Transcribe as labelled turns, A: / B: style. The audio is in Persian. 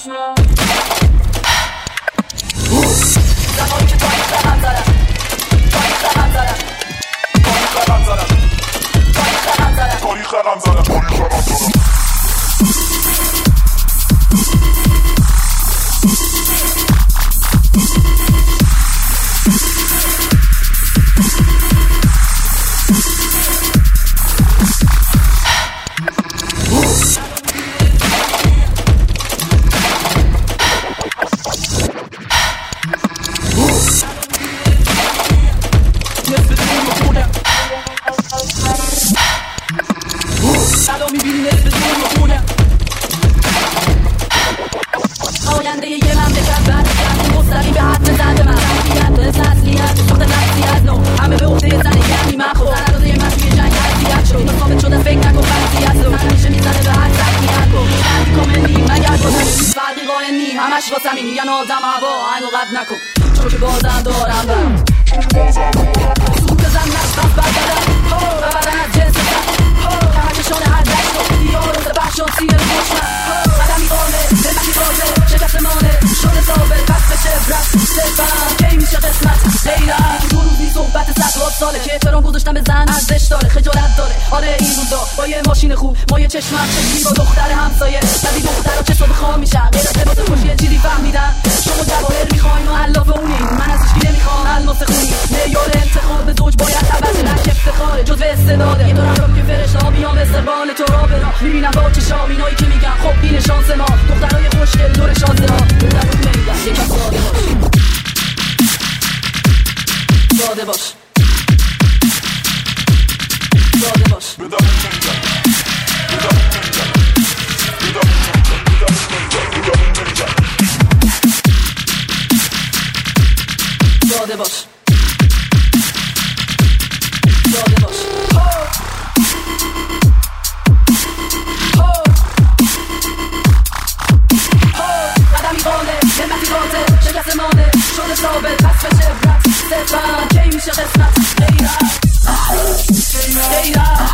A: زمانی که تاریخ رقم زدم میبینی نصف دور رو خونم آینده یه مملکت برگرد مستقیم به حد زنده من تنفیت به تسلیت ساخت نفسی از نو همه به عهده زنگردی من خود سرازه من توی جنگ حضیت شد من ثابت شده فکر نکن فرضیت رو من همیشه میزنه به حد تسلیت کن بندی کاملی مگر بازم فرقی قائل نی همش واسه می میگن آدم هوا اینو قد نکن چون که بازم دارم برم سود بزن نشتم برگردم و بدن از جنس کمکشان هر دشت و دیار و بخشان سیر خوشم قدمی قاله دلتی بازه شکست مانه شده ثابت پس به شبرت صرفم کی میشه قسمت غیرم دو روزی صحبت صدها ساله که احترام گذاشتم به زن ارزش داره خجالت داره آره این روزا با یه ماشین خوب ما یه چشمم چشمی با دختر همسایه ندی دخترها چشم بخوام میشن غیر از لباس خوشی یه چیزی فهمیدم شما جواهر میخواین و علاف اونین من از هیچکی نمیخوام الماس خونی معیار انتخاب زوج باید عوض نک افتخاره جزو استعداده یه دورم رو که فرشته‌ها بیان به استقبال تو را برا میبینم با چشام اینایی که میگن خب این شانس ما دخترای خوشگل دور شانس ها بهترون نمیگن یکم ساده باش ساده باش ساده باش ساده باش ساده باش قدمی قاله همتی قاطع شکست مانه شده ثابت پس به شبرت صرفم کی میشه قسمت غیرم